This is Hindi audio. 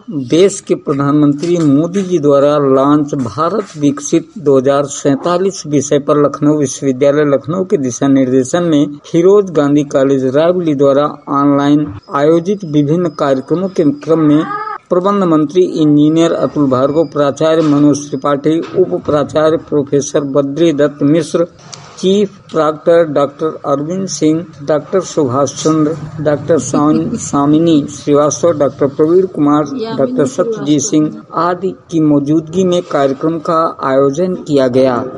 देश के प्रधानमंत्री मोदी जी द्वारा लॉन्च भारत विकसित 2047 विषय पर लखनऊ विश्वविद्यालय लखनऊ के दिशा निर्देशन में फिरोज गांधी कॉलेज रायबरेली द्वारा ऑनलाइन आयोजित विभिन्न कार्यक्रमों के क्रम में प्रबंध मंत्री इंजीनियर अतुल भार्गव, प्राचार्य मनोज त्रिपाठी, उप प्राचार्य professor Badri Dutt Mishra, chief proctor doctor Arvind Singh, doctor Subhash Chandra, doctor Samini Srivastava, doctor Praveen Kumar, doctor Satyajit Singh आदि की मौजूदगी में कार्यक्रम का आयोजन किया गया।